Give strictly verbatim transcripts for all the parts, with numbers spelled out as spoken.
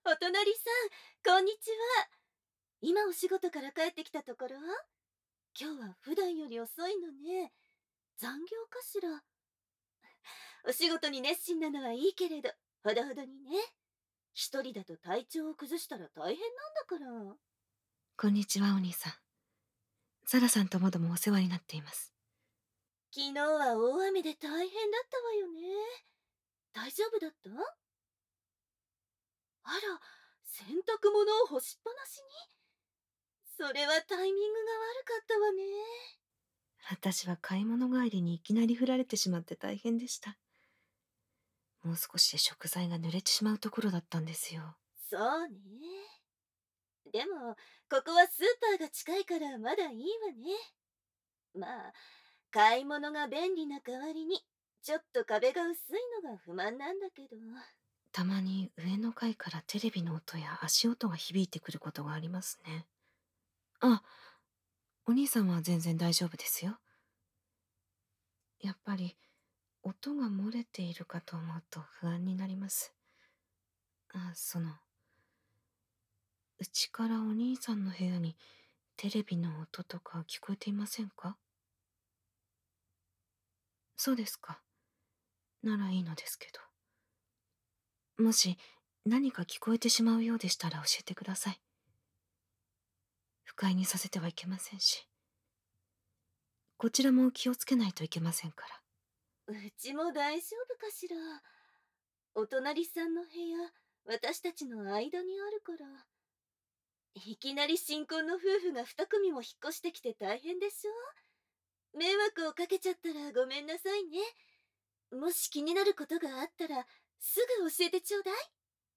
お隣さん、こんにちは。今お仕事から帰ってきたところ？今日は普段より遅いのね。残業かしら？お仕事に熱心なのはいいけれど、ほどほどにね。一人だと体調を崩したら大変なんだから。 こんにちは、お兄さん。サラさんともどもお世話になっています。 昨日は大雨で大変だったわよね。大丈夫だった？あら、洗濯物を干しっぱなしに？それはタイミングが悪かったわね。 私は買い物帰りにいきなり降られてしまって大変でした。もう少しで食材が濡れてしまうところだったんですよ。 そうね。でも、ここはスーパーが近いからまだいいわね。まあ、買い物が便利な代わりに、ちょっと壁が薄いのが不満なんだけど。 たまに上の階からテレビの音や足音が響いてくることがありますね。あ、お兄さんは全然大丈夫ですよ。やっぱり音が漏れているかと思うと不安になります。あ、その、うちからお兄さんの部屋にテレビの音とか聞こえていませんか？そうですか。ならいいのですけど。もし何か聞こえてしまうようでしたら教えてください。不快にさせてはいけませんし。こちらも気をつけないといけませんから。 うちも大丈夫かしら。お隣さんの部屋、私たちの間にあるから。いきなり新婚の夫婦が二組も引っ越してきて大変でしょ？迷惑をかけちゃったらごめんなさいね。もし気になることがあったら、すぐ教えてちょうだい。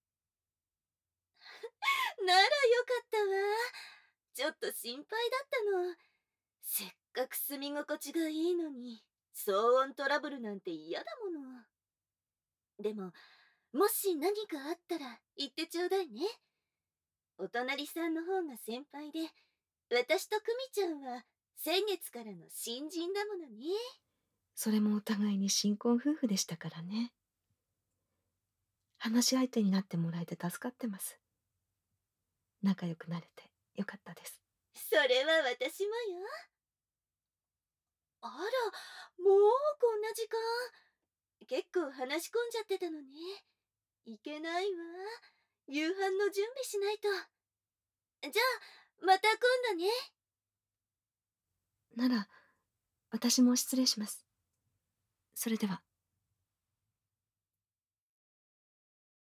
ならよかったわ。ちょっと心配だったの。せっかく住み心地がいいのに、騒音トラブルなんて嫌だもの。でも、もし何かあったら言ってちょうだいね。お隣さんの方が先輩で、私と久美ちゃんは先月からの新人だものね。 それもお互いに新婚夫婦でしたからね。話し相手になってもらえて助かってます。仲良くなれてよかったです。 それは私もよ。あら、もうこんな時間。結構話し込んじゃってたのね。いけないわ。夕飯の準備しないと。じゃあ、また今度ね。 なら、私も失礼します。それでは。